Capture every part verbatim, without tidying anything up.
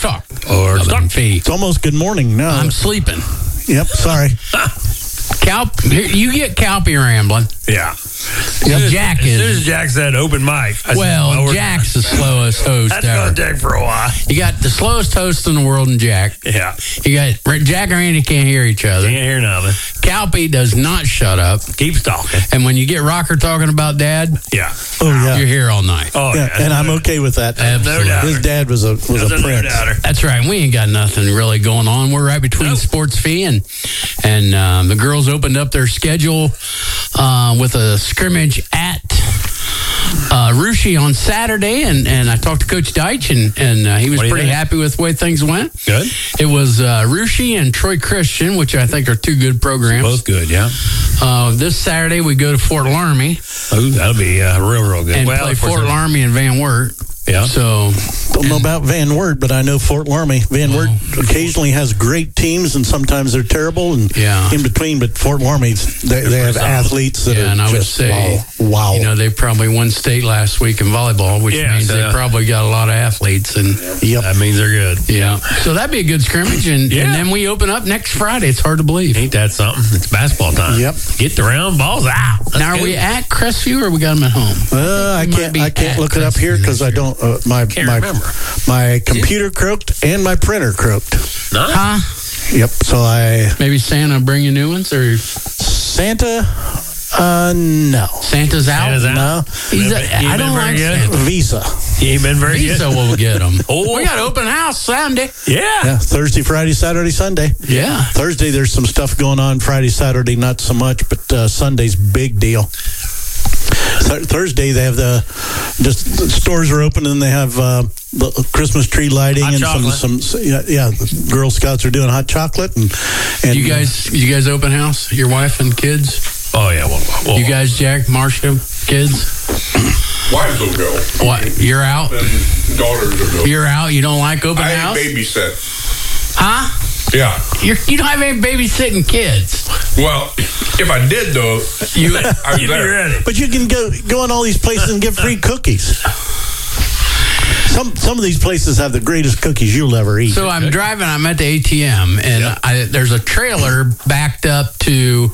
talk. Or Southern Fee. It's almost good morning now. I'm sleeping. Yep, sorry. Calp, here, you get Calpy rambling. Yeah. Well, Jack as is. soon as Jack said open mic. I Well, said, we're- Jack's the slowest host That's ever. going to take for a while. You got the slowest host in the world in Jack. Yeah. You got Jack and Randy can't hear each other. Can't hear nothing. Calpy does not shut up. Keeps talking. And when you get Rocker talking about Dad, Yeah. Oh, yeah. you're here all night. Oh, yeah, yeah. and I'm okay with that. Absolutely. doubter. His dad was a was There's a no prince. doubter. That's right. We ain't got nothing really going on. We're right between Nope. Sports Fee and and um, the girls opened up their schedule uh, with a scrimmage at uh, Russia on Saturday, and, and I talked to Coach Deitch, and, and uh, he was What do you pretty think? happy with the way things went. Good. It was uh, Russia and Troy Christian, which I think are two good programs. Both good, yeah. Uh, this Saturday we go to Fort Laramie Ooh, that'll be uh, real, real good. and well, play of course, Fort it'll- Laramie and Van Wert. Yeah. So Don't know about Van Wert, but I know Fort Laramie. Van Wert occasionally has great teams, and sometimes they're terrible, and Yeah. in between. But Fort Laramie, they, they have solid. athletes that yeah, are and I would just say, wow. wow. you know, they probably won state last week in volleyball, which Yeah, means so- they probably got a lot of athletes. And Yep. That means they're good. yeah, so that'd be a good scrimmage. And, Yeah. and then we open up next Friday. It's hard to believe. Ain't that something? It's basketball time. Yep. Get the round balls out. That's Now, are good. we at Crestview or we got them at home? Uh, I We might can't. be I can't at look it up here Crestview because I this year. don't. Uh, my Can't my remember. my computer croaked and my printer croaked. Nice. Huh? Yep. So I Maybe Santa bring you new ones, or Santa. Uh, no, Santa's out? Santa's out. no. He's You a, ain't I been don't very like good? Santa. Visa. You ain't been very Visa good. will get them. Oh. We got open house Sunday. Yeah. Yeah, Thursday, Friday, Saturday, Sunday. Yeah. Thursday, there's some stuff going on. Friday, Saturday, not so much, but uh, Sunday's big deal. Th- Thursday, they have the just the stores are open and they have uh, the Christmas tree lighting Hot and chocolate. some some yeah, yeah. The Girl Scouts are doing hot chocolate and and You guys, you guys open house? Your wife and kids? Oh, yeah. Well, well, You guys, Jack, Marcia, kids? Wives will go. What? You're out? And daughters will go. You're out? You don't like open I house? ain't babysit. Huh? Yeah. You're, you don't have any babysitting kids. Well, if I did though, You, I'm You'd be there. ready. but you can go go in all these places and get free cookies. Some some of these places have the greatest cookies you'll ever eat. so I'm driving. I'm at the A T M, and Yeah. I, there's a trailer backed up to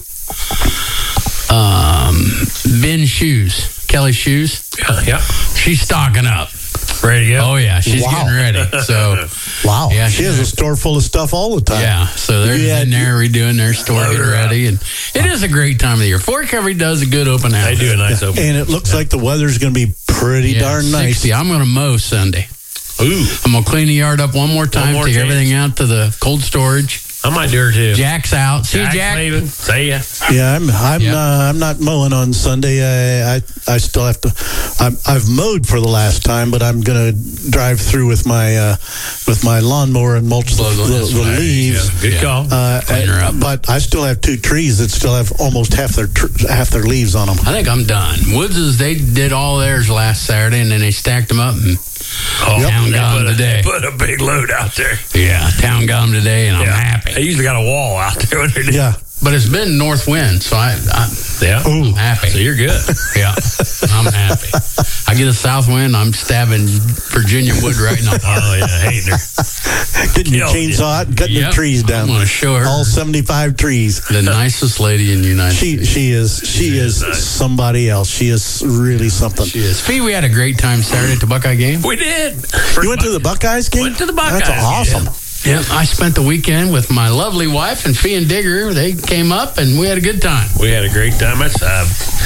um, Ben Shoes, Kelly Shoes. Yeah. yeah. She's stocking up. Ready to go? Oh yeah, she's Wow. getting ready. So Wow, Yeah, she she has a does. store full of stuff all the time. yeah, so they're Yeah, in there redoing their store, Load get her up. ready, and it is a great time of the year. Fort Recovery does a good open house. They do a nice open. And it looks like the weather's going to be pretty Yeah, darn nice. sixty. I'm going to mow Sunday. Ooh. I'm going to clean the yard up one more time, more take chance. everything out to the cold storage. I might do her too. Jack's out. See, Jack's Jack? leaving. See ya. Yeah, I'm I'm Yeah. uh, I'm not mowing on Sunday. I I, I still have to. I'm, I've mowed for the last time, but I'm going to drive through with my uh, with my lawnmower and mulch the, Blow the- the, that's the right. leaves. Yeah, good Yeah. call. Uh, Clean her up. But I still have two trees that still have almost half their tr- half their leaves on them. I think I'm done. Woods' they did all theirs last Saturday, and then they stacked them up. And oh, Town they got 'em put a- today. Put a big load out there. yeah, town got them today, and I'm Yeah. happy. They usually got a wall out there when they're doing Yeah. But it's been north wind, so I, I, Yeah. I'm happy. So you're good. Yeah, I'm happy. I get a south wind, I'm stabbing Virginia wood right now. Oh, yeah. Hating her. Getting your Killed chainsaw out and cutting Yep. the trees down. I'm going to show her All seventy-five trees. the nicest lady in the United She States. she is she is nice. somebody else. She is really something. She is. Fee, we had a great time Saturday at the Buckeye game. We did. You went to the Buckeyes game? Went to the Buckeyes That's awesome. game. Yeah, I spent the weekend with my lovely wife and Fee and Digger. They came up, and we had a good time. We had a great time. It's, uh,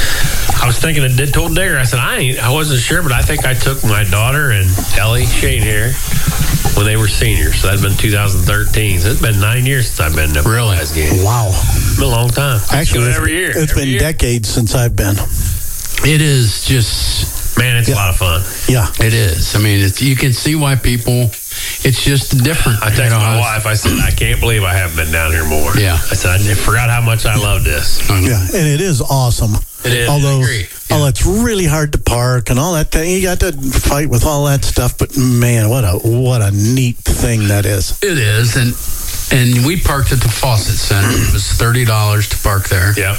I was thinking, I did told Digger, I said, I ain't, I wasn't sure, but I think I took my daughter and Ellie Shane here when they were seniors. So that'd been two thousand thirteen. So it's been nine years since I've been to Really? Buckeyes game. Wow. It's been a long time. Actually, Go it's, every year. it's every been year. decades since I've been. It is just, Man, it's a lot of fun. Yeah. it is. I mean, it's, you can see why people, it's just different. I texted You know, my I was- wife. I said, I can't believe I haven't been down here more. Yeah. I said, I forgot how much I love this. Yeah, and it is awesome. It is. Although, I agree. although it's really hard to park and all that thing, you got to fight with all that stuff. But man, what a what a neat thing that is. It is, and and we parked at the Fawcett Center. It was thirty dollars to park there. Yeah.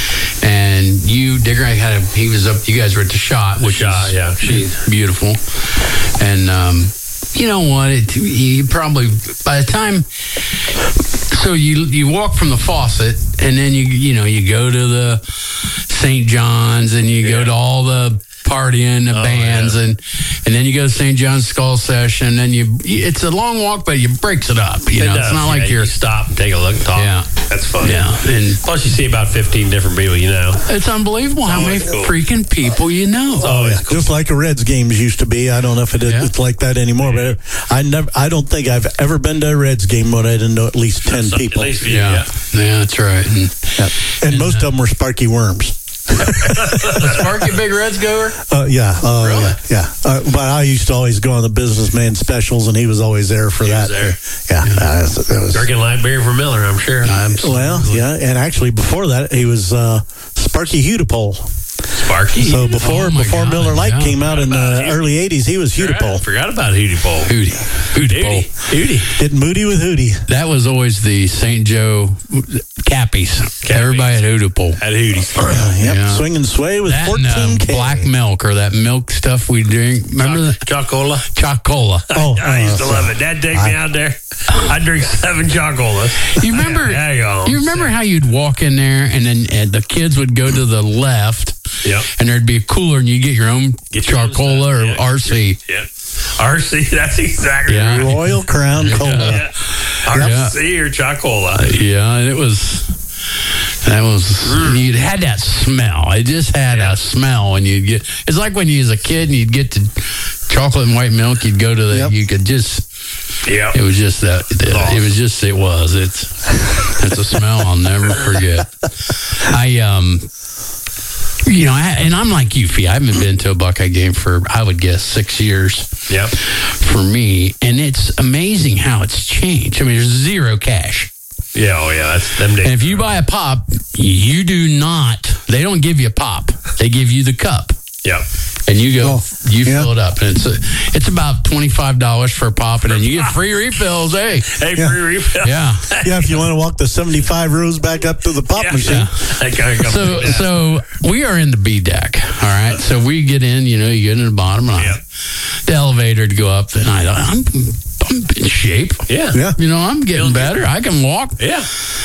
And you, Digger, I had a, he was up. You guys were at the Shot, which Shot, is yeah. she's beautiful. And um, you know what? It, you probably by the time. So you you walk from the faucet, and then you you know you go to the Saint John's, and you Yeah. go to all the partying, the Oh, bands, yeah. and and then you go to Saint John's Skull Session, and you it's a long walk, but you breaks it up. You It know, does, it's not yeah. like you're. You stop and take a look and talk. Yeah. That's fun. Yeah, and Plus, you see about fifteen different people you know. it's unbelievable how many always cool. freaking people you know. Oh, Yeah, it's cool. just like a Reds games used to be. I don't know if it is, Yeah. it's like that anymore, but I never. I don't think I've ever been to a Reds game when I didn't know at least ten Some- people. At least, Yeah, yeah. yeah, that's right. And Yeah. And most of them were Sparky Worms. Sparky, big Reds goer. Uh, yeah, uh, Really? yeah, yeah. Uh, but I used to always go on the businessman specials, and he was always there for He that. was Yeah, uh, it was- it was- Drinking light beer from Miller, I'm sure. well, yeah, and actually before that, he was uh, Sparky Hudipole. Sparky. So before Oh, my before God, Miller Lite yeah. came out in About the Hootie. early eighties, he was Forgot, Hudipole. forgot about Hootie Pole. Hootie, Hootie Pole. Hootie. Getting moody with Hootie. That was always the Saint Joe Cappies. Everybody had Hootie Pole. At Hootie. Yep, Yeah. swing and sway with That fourteen and, uh, K. black milk or that milk stuff we drink. Remember the Chocola. Chocola? Oh, I used to uh, love it. Dad takes me out there. I drink seven Chocolas. You remember? Yeah, yeah, you remember how you'd walk in there and then and the kids would go to the left, Yep. and there'd be a cooler, and you get your own Get your own Chocola stuff. or Yeah. R C. Yeah. R C, that's exactly Yeah. right. Royal Crown Cola. Yeah. R C or Chocola. Yeah, and it was. That was you had that smell. It just had Yeah. a smell, and you'd get. It's like when you was a kid and you'd get to chocolate and white milk. You'd go to the. Yep. You could just. Yeah. It was just that. It was just. It was. It's. It's a smell I'll never forget. I um. You know, I, and I'm like you, Fee. I haven't been to a Buckeye game for, I would guess, six years Yep. for me, and it's amazing how it's changed. I mean, there's zero cash. Yeah, oh yeah, that's them days. And if you buy a pop, you do not, they don't give you a pop. They give you the cup. Yep. And you go, Oh, you yeah. fill it up. And it's a, it's about twenty-five dollars for a pop, and then you get free refills. Hey, Hey, Yeah. free refill. yeah. Yeah, if you want to walk the seventy-five rows back up to the pop Yeah. machine. That kind of comes So, with that. so we are in the B deck. All right. So we get in, you know, you get in the bottom, and I, Yep. the elevator to go up, and I, I'm, I'm in shape. Yeah. Yeah. You know, I'm getting Feeling better. I can walk. Yeah.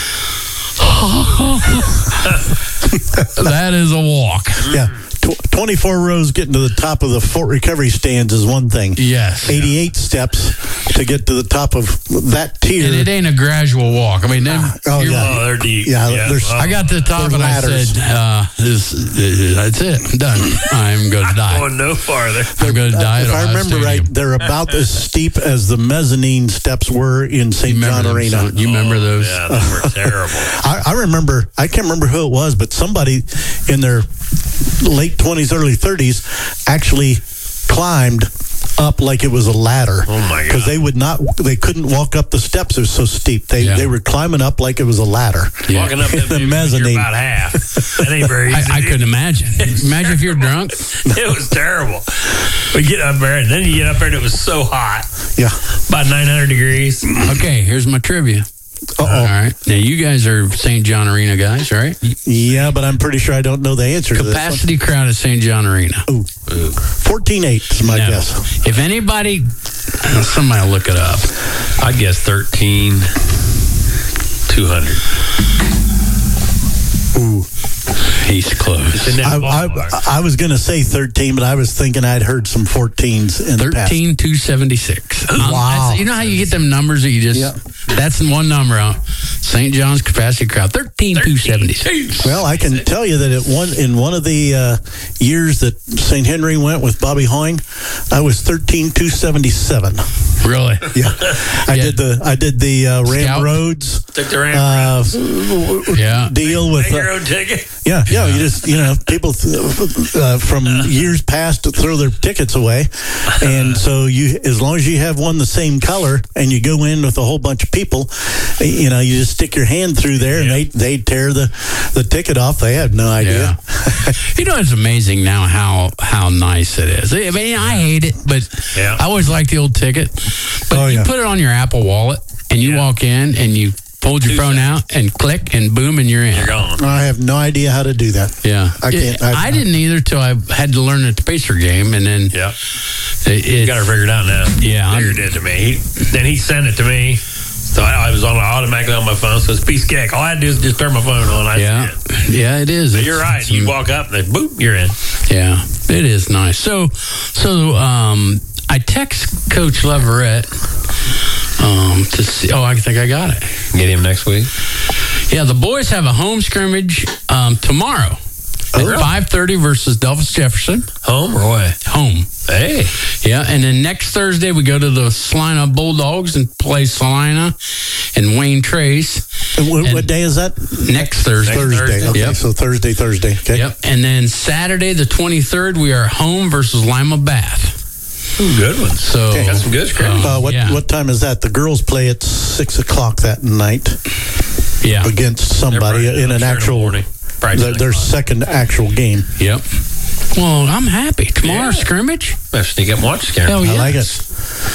That is a walk. Yeah. Tw- twenty-four rows getting to the top of the Fort Recovery stands is one thing. Yes. eighty-eight steps to get to the top of that tier. And it ain't a gradual walk. I mean, then Oh, you're- yeah. Oh, they're deep. Yeah, there's- Oh, I got to the top They're and ladders. I said, uh, this, uh, that's it. I'm done. I'm going to die. going no farther. I'm going to die at if I Ohio remember Stadium. right, they're about as steep as the mezzanine steps were in You Saint remember John them, Arena. son? You remember those? Yeah, they were terrible. I, I remember, I can't remember who it was, but somebody in their late twenties, early thirties actually climbed up like it was a ladder. Oh, my God. Because they would not, they couldn't walk up the steps. It was so steep. They Yeah. they were climbing up like it was a ladder. Yeah. Walking up In that the big, mezzanine. you're about half. That ain't very easy. I, I couldn't imagine. Imagine if you're drunk. It was terrible. We get up there, and then you get up there, and it was so hot, Yeah. about nine hundred degrees. Okay, here's my trivia. Uh-oh. All right. Now, you guys are Saint John Arena guys, right? Yeah, but I'm pretty sure I don't know the answer to this Capacity crowd at Saint John Arena. one. Ooh. fourteen eight is my No. guess. If anybody, somebody will look it up. I guess thirteen two hundred. Ooh. He's close. It's in that I, ballpark. I, I was going to say thirteen, but I was thinking I'd heard some fourteens in the past. thirteen two seventy-six. Um, Wow. that's- you know how you get them numbers that you just, Yeah. that's one number out. Saint John's capacity crowd, thirteen two seventy-six. Well, I can tell you that at one in one of the uh, years that Saint Henry went with Bobby Hoying, I was thirteen two seventy seven. Really? Yeah, I Yeah. did the I did the uh, Ram Scout? Roads Took the ramp. uh, Yeah. deal with. Take Uh, your own ticket. yeah, yeah, you just you know people uh, from years past to throw their tickets away, and so you as long as you have one the same color and you go in with a whole bunch of people, you know you just stick your hand through there and they they tear the the ticket off. They had no idea. Yeah. You know, it's amazing now how how nice it is. I mean, I hate it, but Yeah. I always like the old ticket. But Oh, you yeah. put it on your Apple Wallet and you Yeah. walk in and you Fold your Two phone seconds. out and click and boom, and you're in. You're gone. I have no idea how to do that. Yeah, I can't- I, I- didn't either till I had to learn at the Pacer game, and then Yeah. it, You it, got to figure it out now. Yeah, I'm- Digger did to me. He, then he sent it to me. So I, I was on automatically on my phone. So it's piece of cake. All I had to do is just turn my phone on. I yeah, see it. yeah, it is. But you're It's- right. it's- You walk up, and then boop, you're in. Yeah, it is nice. So, so um, I text Coach Leverett um, to see. Oh, I think I got it. Get him next week. Yeah, the boys have a home scrimmage um, tomorrow Oh. at five thirty versus Delphus Jefferson. Home or away? Home. Hey. Yeah, and then next Thursday we go to the Salina Bulldogs and play Salina and Wayne Trace. And what, And- what day is that? Next Thursday. Thursday. Thursday. Okay, Yep. so Thursday, Thursday. Okay. Yep. And then Saturday the twenty-third we are home versus Lima Bath. Ooh, good ones. So Okay. Got some good scrimmage. Uh, what Yeah. what time is that? The girls play at six o'clock that night yeah. against They're somebody probably- in I'm an sure in the actual morning. Probably their, ten their o'clock. second actual game. Yep. Well, I'm happy. Tomorrow Yeah. scrimmage. Better sneak up and watch the game. Hell I like it. yes.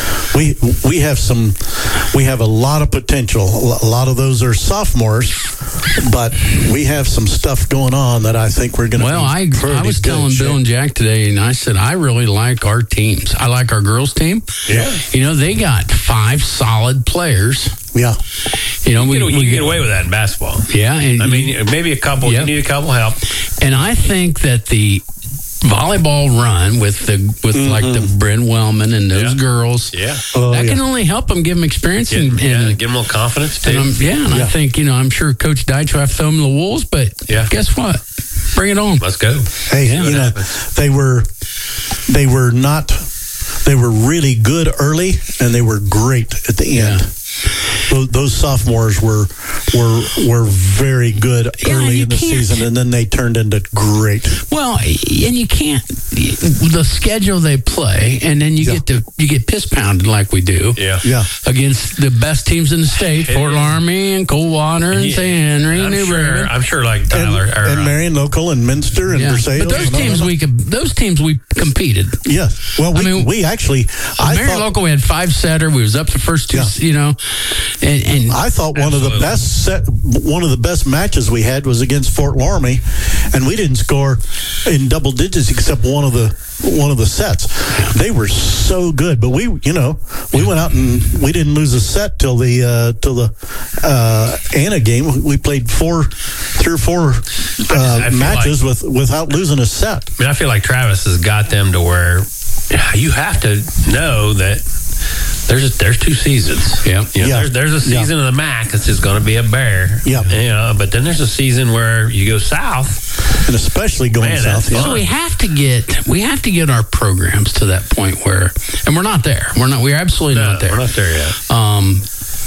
We we have some we have a lot of potential. A lot of those are sophomores, but we have some stuff going on that I think we're going to. Well, I be pretty I was good telling shape. Bill and Jack today, and I said I really like our teams. I like our girls team. Yeah. You know, they got five solid players. Yeah, You know, we, You, know, you we can get away with that in basketball. Yeah, and I mean, maybe a couple. Yep. You need a couple help. and I think that the volleyball run with the with like the Bryn Wellman and those Yeah. girls, Yeah. Oh, that yeah. can only help them give them experience. Get, and, yeah, and, give them a little confidence too. and I'm- yeah, and I Yeah. think you know I'm sure Coach Deitch will have to throw them the wolves, but Yeah. guess what? Bring it on. Let's go. hey, Yeah. you know, happens. they were they were not they were really good early, and they were great at the end. Those, those sophomores were were were very good Yeah, early you in the can't- season, and then they turned into great. Well, and you can't the schedule they play, and then you Yeah. get to you get piss pounded like we do. Yeah. Yeah, Against the best teams in the state, Fort Laramie and Coldwater and Yeah. Saint Henry, I'm New sure. Bremen. I'm sure. Like and, Tyler or, and uh, Marion Local and Minster and Yeah. Versailles. But those and all teams that. we could, those teams we competed. Yeah. Well, we, I mean, we actually, I Mary thought, Local, we had five setter. We was up the first two, Yeah. you know, and, and I thought one of the Absolutely. best set, one of the best matches we had was against Fort Laramie, and we didn't score in double digits except one of the one of the sets. They were so good, but we, you know, we went out and we didn't lose a set till the uh, till the uh, Anna game. We played four, three or four uh, I feel matches with without losing a set. I mean, I feel like Travis has got them to where you have to know that there's there's two seasons. Yeah. You know, Yeah. There's, there's a season of the M A C that's just going to be a bear. Yeah. You know, but then there's a season where you go south. And especially going Man, south. that's Yeah. so we have to get we have to get our programs to that point where, and we're not there. We're not. We're absolutely No, not there. we're not there yet. um,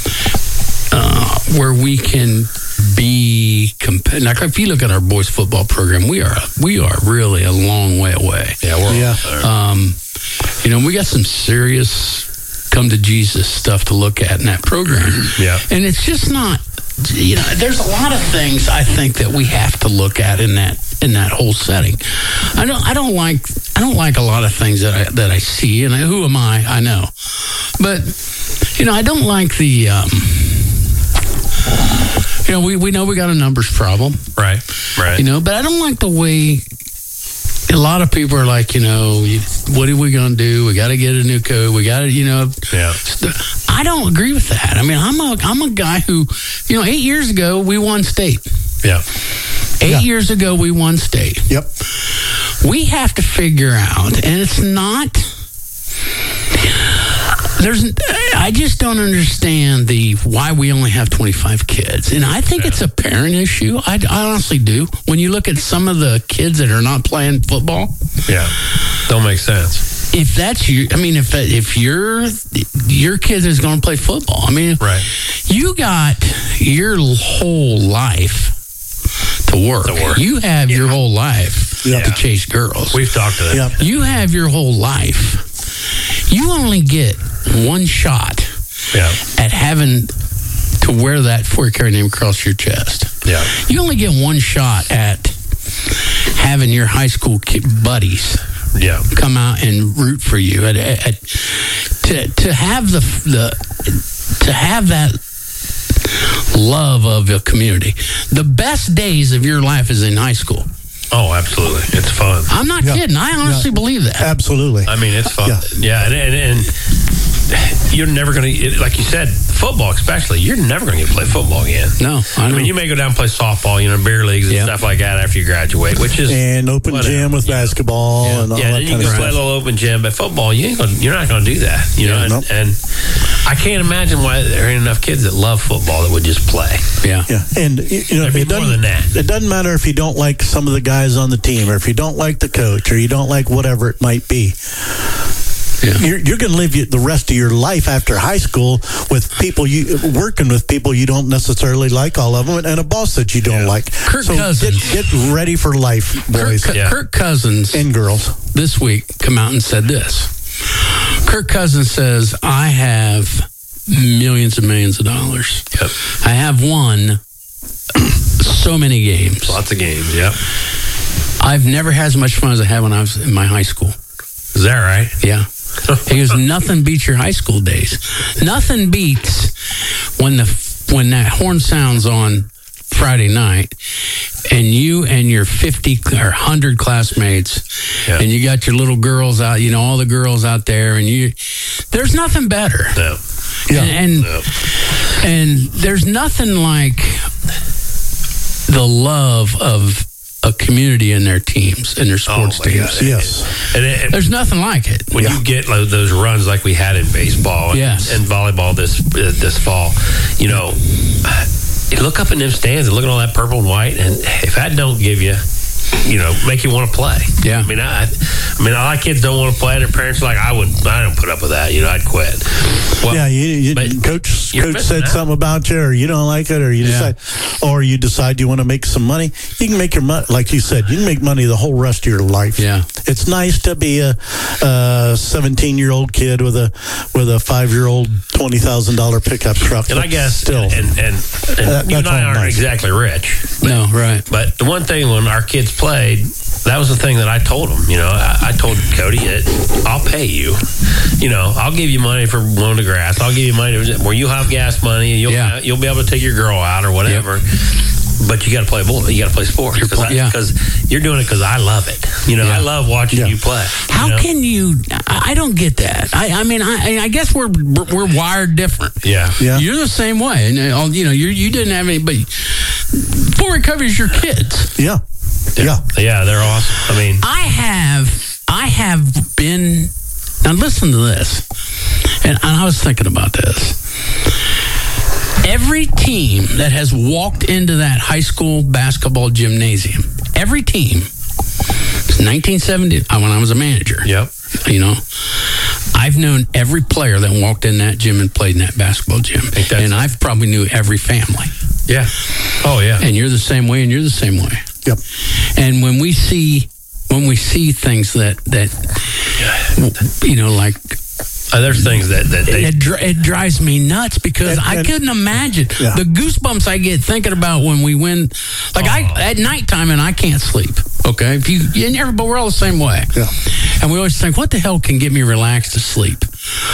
uh, where we can be comp- like if you look at our boys football program, we are we are really a long way away. Yeah, we're Yeah. Um, you know, we got some serious come to Jesus stuff to look at in that program. Yeah. and it's just not. You know, there's a lot of things I think that we have to look at in that in that whole setting. I don't I don't like I don't like a lot of things that I that I see, and I, who am I? I know, but you know, I don't like the. Um, you know, we, we know we got a numbers problem, right, right. you know, but I don't like the way a lot of people are like, you know, you- what are we going to do? We got to get a new code. We got to, you know. Yeah. st- I don't agree with that. I mean, I'm a I'm a guy who, you know, eight years ago we won state. Yeah. Eight Yeah. years ago we won state. Yep. We have to figure out, and it's not. There's, I just don't understand the why we only have twenty-five kids, and I think it's a parent issue. I, I honestly do. When you look at some of the kids that are not playing football, Yeah. Don't make sense. if that's you, I mean, if that, if your your kid is going to play football, I mean, Right. you got your whole life to work. To work. You have your whole life Yeah. to chase girls. We've talked to them. Yeah. You have your whole life. You only get one shot Yeah. at having to wear that four carry name across your chest. Yeah. You only get one shot at having your high school kid buddies Yeah. come out and root for you. At, at, at- to to have the the to have that love of a community. The best days of your life is in high school. Oh, absolutely. It's fun. I'm not Yeah. kidding. I honestly Yeah. believe that. Absolutely. I mean, it's fun. Yeah. Yeah, and, and, and you're never going to, like you said, football especially, you're never going to get to play football again. No, I I know. mean, you may go down and play softball, you know, beer leagues and Yeah. stuff like that after you graduate, which is and open whatever. gym with basketball Yeah, and all yeah, that then you kind can of play a stuff. little open gym, but football, you ain't gonna, you're not going to do that. You know, Yeah, and, nope. and I can't imagine why there ain't enough kids that love football that would just play. yeah. Yeah, and you you know, There'd be it more doesn't, than that. it doesn't matter if you don't like some of the guys on the team, or if you don't like the coach, or you don't like whatever it might be. Yeah. You're, you're going to live you- the rest of your life after high school with people you working with people you don't necessarily like, all of them, and a boss that you don't Yeah. like. Kirk so Cousins. Get, get ready for life, boys Kirk, Yeah. Kirk Cousins and girls. this week come out and said this. Kirk Cousins says, I have millions and millions of dollars. Yep. I have won so many games. Lots of games, yep. I've never had as much fun as I had when I was in my high school. Is that right? Yeah. He goes, nothing beats your high school days. Nothing beats when the when that horn sounds on Friday night and you and your fifty or one hundred classmates Yeah. and you got your little girls out, you know, all the girls out there, and you, there's nothing better. No. Yeah. And, and, No. and there's nothing like the love of a community in their teams, in their sports Oh, my teams. God. Yes. And it, There's nothing like it. when you get like, those runs like we had in baseball and, Yes. and volleyball this uh, this fall, you know, you look up in them stands and look at all that purple and white, and if that don't give you, you know, make you want to play. Yeah. I mean, I, I mean, a lot of kids don't want to play. Their parents are like, I would, I don't put up with that. You know, I'd quit. Well, Yeah, you, you, but coach you're coach missing said out. something about you, or you don't like it, or you Yeah. decide, or you decide you want to make some money. You can make your money, like you said, you can make money the whole rest of your life. Yeah. It's nice to be a seventeen-year-old kid with a with a five-year-old twenty thousand dollar pickup truck. And I guess, still, and, and, and, That- you and that's I all aren't nice. exactly rich. No, right. But the one thing when our kids played, that was the thing that I told them. You know, I, I told Cody, that I'll pay you. You know, I'll give you money for mowing the grass. I'll give you money where you have gas money, and you'll Yeah. you'll be able to take your girl out or whatever. But you got to play bull. You got to play sports because pl- yeah. you're doing it because I love it. You know, Yeah. I love watching Yeah. you play. How you know? can you? I I don't get that. I, I mean, I, I guess we're we're wired different. Yeah. Yeah. You're the same way, and uh, you know, you you didn't have any, but Full Recovery's your kids. yeah, yeah, Yeah, they're awesome. I mean, I have I have been. Now listen to this, and, and I was thinking about this. Every team that has walked into that high school basketball gymnasium, every team, it's nineteen seventy, when I was a manager, yep. you know, I've known every player that walked in that gym and played in that basketball gym. think that's- And I've probably knew every family. Yeah. Oh, yeah. And you're the same way, and you're the same way. yep. And when we see when we see things that that you know, like Uh, there's things that, that they. it, dri- it drives me nuts because And- I and- couldn't imagine Yeah. the goosebumps I get thinking about when we win. Like I at nighttime and I can't sleep. Okay, if you and everybody, we're all the same way. Yeah. And we always think, what the hell can get me relaxed to sleep?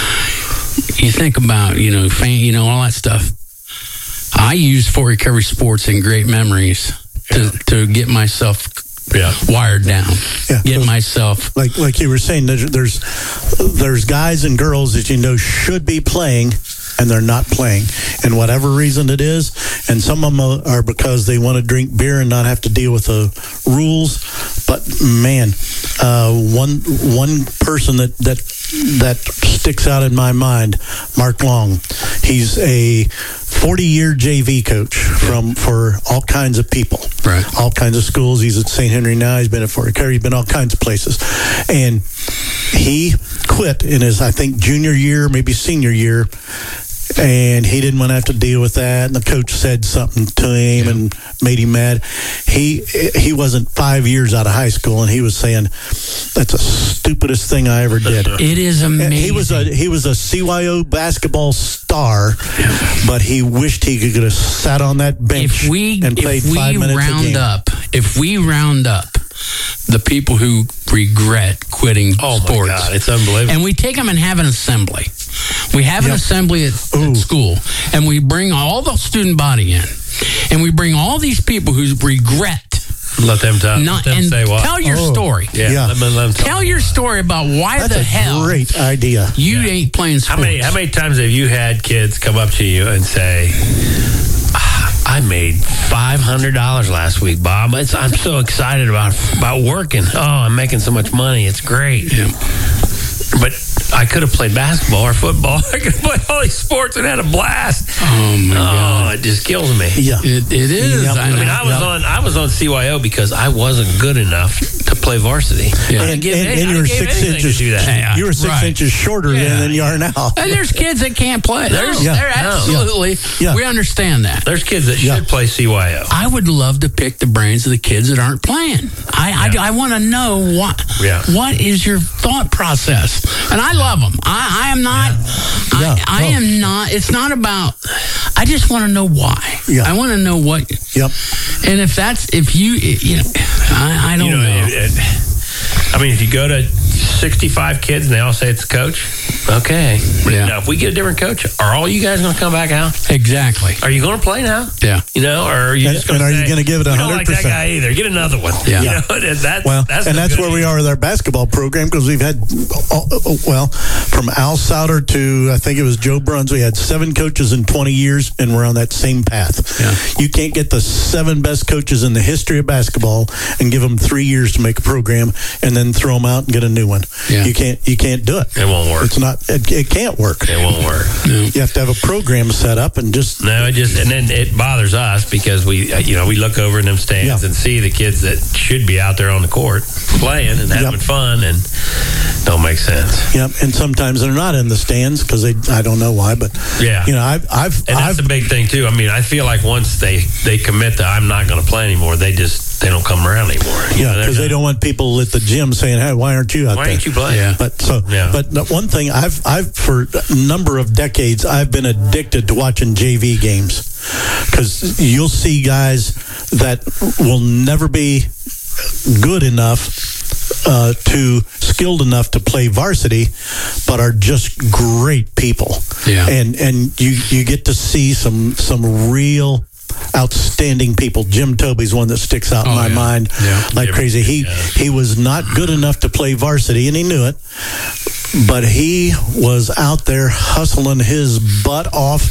You think about, you know, fan, you know, all that stuff. I use Full Recovery Sports and Great Memories to, to get myself Yeah. wired down. Yeah. Get myself. Like like you were saying, there's there's, there's guys and girls that you know should be playing, and they're not playing, and whatever reason it is. And some of them are because they want to drink beer and not have to deal with the rules. But man, uh, one one person that that that sticks out in my mind, Mark Long. He's a forty-year J V coach from for all kinds of people, Right. all kinds of schools. He's at Saint Henry now. He's been at Fort Recovery. He's been all kinds of places, and he quit in his, I think, junior year, maybe senior year. And he didn't want to have to deal with that. And the coach said something to him Yeah. and made him mad. He he wasn't five years out of high school, and he was saying, "That's the stupidest thing I ever did." It is And amazing. he was a he was a C Y O basketball star, but he wished he could have sat on that bench if we and played if we five minutes a round game. up if we round up the people who regret quitting Oh, my sports, God. It's unbelievable. and we take them and have an assembly, We have an Yep. assembly at, at school, and we bring all the student body in, and we bring all these people who regret. Let them talk. Not, let them and say what. tell your Oh. story. yeah. Yeah. Let them, let them talk. Tell your story about why That's the a hell great idea. you ain't playing How sports. many how many times have you had kids come up to you and say, "Ah, I made five hundred dollars last week, Bob. It's, I'm so excited about about working. Oh, I'm making so much money. It's great. Yeah. But I could have played basketball or football. I could have played all these sports and had a blast. Oh my Oh, God! it just kills me. Yeah. It, it is. Yep. I, I mean, I was Yeah. on I was on C Y O because I wasn't good enough to play varsity. Yeah. I'd And, give and, any- and I'd you were give six anything inches. to do that. Yeah. You were six Right. inches shorter Yeah. than, than you are now. And there's kids that can't play. There's, Yeah. there No. absolutely. Yeah. We understand that. There's kids that Yeah. should play C Y O. I would love to pick the brains of the kids that aren't playing. I Yeah. I, I want to know what Yeah. what is your thought process. And I love them. I, I am not. Yeah. I, I Oh. am not. It's not about. I just want to know why. Yeah. I want to know what. Yep. And if that's if you you know, I, I don't You know, know. it- it- I mean, if you go to sixty-five kids and they all say it's the coach, okay. Yeah. Now, if we get a different coach, are all you guys going to come back out? Exactly. Are you going to play now? Yeah. You know, or are you And- just going and to are you gonna give it "We one don't hundred like that percent?" guy either. Get another one. Yeah. You know, and that's, Well, that's and the that's good- where we are with our basketball program because we've had, oh, oh, well, from Al Souter to I think it was Joe Bruns, we had seven coaches in twenty years, and we're on that same path. Yeah. You can't get the seven best coaches in the history of basketball and give them three years to make a program and then throw them out and get a new one. Yeah. You can't. You can't do it. It won't work. It's not. It, it can't work. It won't work. You have to have a program set up and just. No, it just and then it bothers us because we, uh, you know, we look over in them stands Yeah. and see the kids that should be out there on the court playing and having Yep. fun and don't make sense. Yep. And sometimes they're not in the stands because they. I don't know why, but Yeah. You know, I've. I've. And I've that's the big thing too. I mean, I feel like once they they commit to I'm not going to play anymore, they just they don't come around anymore. You Yeah, know, they're because they not- don't want people at the gym saying, "Hey, why aren't you out Why there?" ain't you playing? Yeah. But so, Yeah. but the one thing I've, I've for a number of decades, I've been addicted to watching J V games because you'll see guys that will never be good enough uh, to skilled enough to play varsity, but are just great people. Yeah. and and you you get to see some some real outstanding people. Jim Tobey's one that sticks out in Oh, my yeah. mind Yeah. like Jim, crazy. He yeah. he was not good enough to play varsity, and he knew it. But he was out there hustling his butt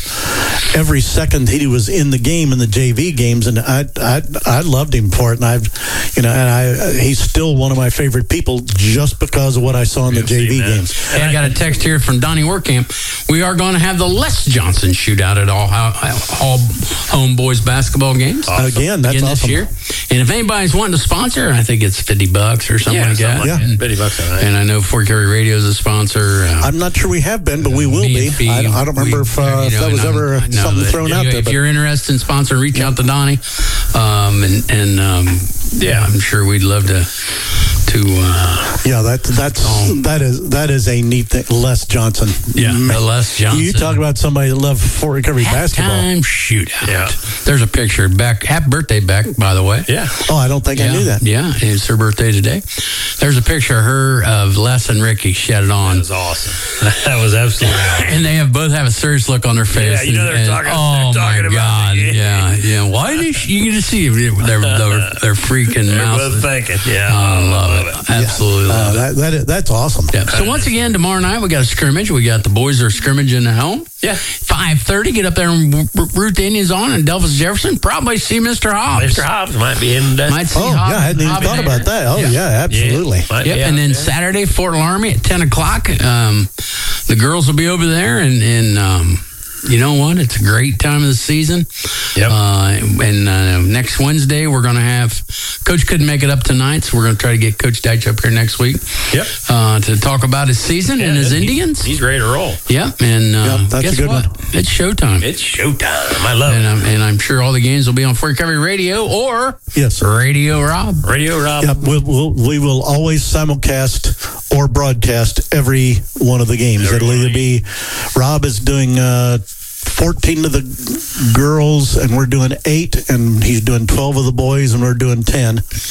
off every second he was in the game in the J V games, and I I, I loved him for it. And I've, you know, and I he's still one of my favorite people just because of what I saw in the J V seen that. games. Hey, I got a text here from Donnie Workamp. We are going to have the Les Johnson shootout at all all home boys basketball games Again, that's again awesome. this year. And if anybody's wanting to sponsor, I think it's fifty bucks or something Yeah, like something that. like Yeah. And, fifty bucks a night. and I know Fort Kerry Radio is a sponsor. Uh, I'm not sure we have been, but we will Me be. and Fee, I, I don't remember we- if, uh, you if know, that was and ever I'm- no, something that- thrown you out know, there. If But you're interested in sponsoring, reach out to Donnie. Um, and and um, yeah, I'm sure we'd love to to uh, yeah, that that's that is that is a neat thing. Les Johnson. yeah, Man, the Les Johnson. You talk about somebody that loved Fort Recovery basketball. halftime shootout. Yeah. There's a picture. Beck, happy birthday, Beck, by the way. Yeah. Oh, I don't think Yeah, I knew that. yeah, it's her birthday today. There's a picture of her of Les and Ricky. She had it That on, was awesome. That was absolutely awesome. and they have both have a serious look on their face. Yeah, you know they're and, talking- oh they're talking my about God! it. Yeah, yeah. Why did she, you can just see their their, their freaking They're both mouths? thinking. Yeah. Oh, I love it. Absolutely Uh, love it. that, that is, that's awesome. Yeah. So once again, tomorrow night we got a scrimmage. We got the boys are scrimmaging at home. Yeah. Five thirty. Get up there and r- root the Indians on, and Delphus Jefferson probably see Mister Hobbs. Mister Hobbs might be in that. Might see Oh, Hobbs. yeah, I hadn't even Hobbs thought there. about that. Oh, yeah, absolutely. Might Yep, be and out then there. Saturday, Fort Laramie at ten o'clock. Um, the girls will be over there, and, and um, you know what? It's a great time of the season. Yep. Uh, and uh, next Wednesday, we're going to have Coach couldn't make it up tonight, so we're going to try to get Coach Deitch up here next week. Yep. Uh, to talk about his season and his he- Indians. He's ready to roll. Yep, and uh, Yep, that's a guess good what? one. It's showtime. It's showtime. I love and, it. I'm, and I'm sure all the games will be on Fort Recovery Radio or Yes. Radio Rob. Radio Rob. Yep, we'll, we'll, we will always simulcast or broadcast every one of the games. Every It'll one of either be Rob is doing uh, fourteen of the girls, and we're doing eight, and he's doing twelve of the boys, and we're doing ten.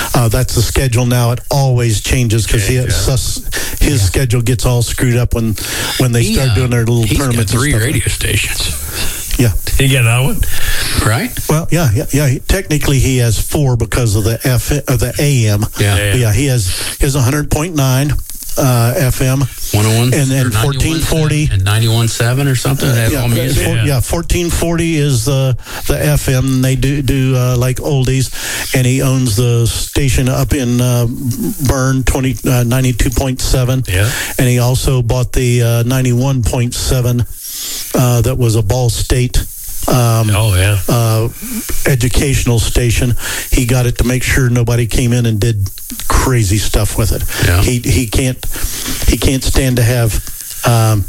Uh, that's the schedule now. It always changes because Change, his, yeah. his yeah. schedule gets all screwed up when when they he, start uh, doing their little he's tournaments. Got three and stuff. radio stations. Yeah. You got another one? Right? Well, yeah, yeah, yeah. He- Technically, he has four because of the F of the A M. Yeah. Yeah. But yeah, he has his one hundred point nine uh, F M. one oh one And then fourteen forty. and ninety-one point seven or something. They have Yeah, all music. four- Yeah. yeah, fourteen forty is the the F M. They do do uh, like oldies, and he owns the station up in uh, Bern, twenty uh, ninety-two point seven. Yeah. And he also bought the uh, ninety-one point seven uh, that was a Ball State. Um, Oh, yeah. uh, educational station. He got it to make sure nobody came in and did crazy stuff with it. Yeah. He he can't he can't stand to have um,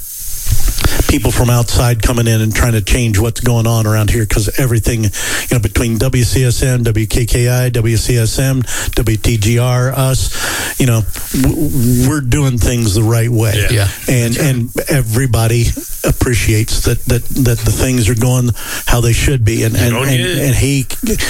people from outside coming in and trying to change what's going on around here because everything, you know, between W C S M, W K K I, W C S M, W T G R, us, you know, w- we're doing things the right way. Yeah. Yeah. And and everybody appreciates that, that, that the things are going how they should be, and and, Oh, and, yeah. and he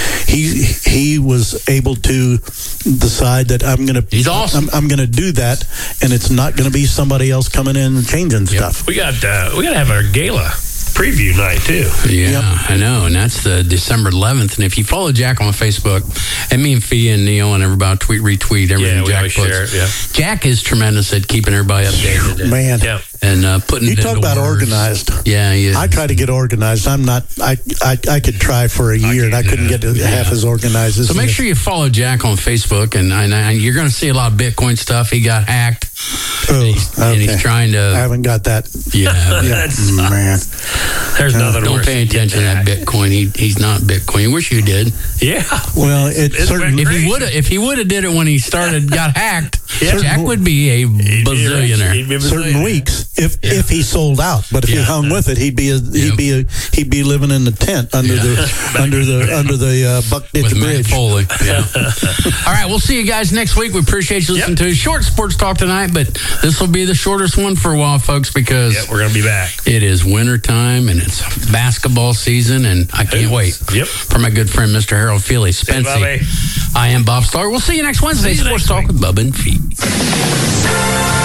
he he was able to decide that I'm gonna He's awesome. I'm, I'm gonna do that, and it's not gonna be somebody else coming in and changing stuff. We got uh, we got to have our gala preview night, too. Yeah, Yep. I know, and that's the December eleventh. And if you follow Jack on Facebook, and me and Fee and Neil and everybody tweet, retweet everything Yeah, we Jack always puts. share it, yeah. Jack is tremendous at keeping everybody updated. and- Man, Yeah. And uh, putting you it talk into about words. organized. Yeah, yeah. I try to get organized. I'm not. I I, I could try for a year, and I couldn't get half as organized as So make he sure you follow Jack on Facebook, and, and, and you're going to see a lot of Bitcoin stuff. He got hacked, Oh, and he's okay. trying I to. haven't got that. Yeah, Yeah, That's- man. There's nothing don't worse pay than attention to getting that Bitcoin. He he's not Bitcoin. You wish you did. Yeah. Well, it It's certain been If Crazy. he would have, if he would have did it when he started, got hacked, Yeah. Jack would be a He'd be rich. bazillionaire. He'd be a certain bazillionaire. weeks, if Yeah. if he sold out. But if he Yeah. hung with it, he'd be a, he'd Yep. be a, he'd be living in the tent under Yeah. the under the under the uh, Buck Ditch With Matt Bridge. Foley. Yeah. All right, we'll see you guys next week. We appreciate you listening Yep. to a short sports talk tonight, but this will be the shortest one for a while, folks, because Yep, we're going to be back. it is winter time and it's basketball season, and I can't Ooh. wait Yep. for my good friend, Mister Harold Feely. Hey, Bobby. Spency. I am Bob Starr. We'll see you next Wednesday. See you Sports next Talk week. with Bubba and Feet.